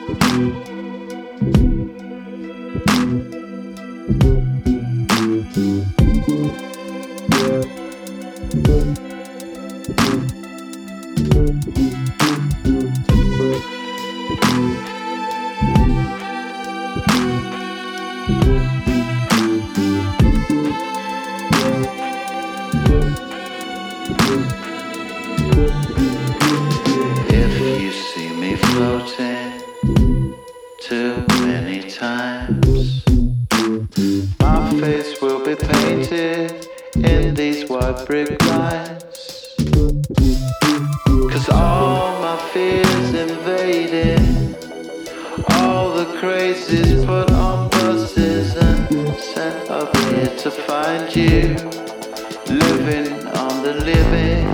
If you see me floating too many times, my face will be painted in these white brick lines. 'Cause all my fears invaded, all the crazies put on buses and sent up here to find you, living on the living.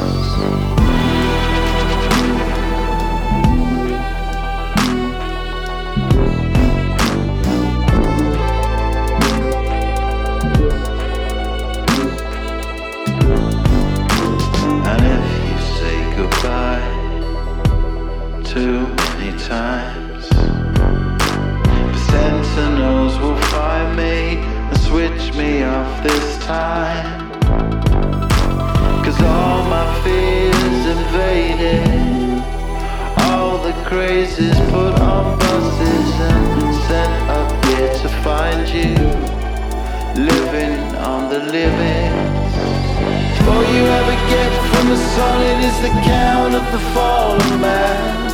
And if you say goodbye too many times, the sentinels will find me and switch me off this time. 'Cause all my fears invaded, all the crazies put on buses and sent up here to find you, living on the living. All you ever get from the sun, it is the count of the fallen man.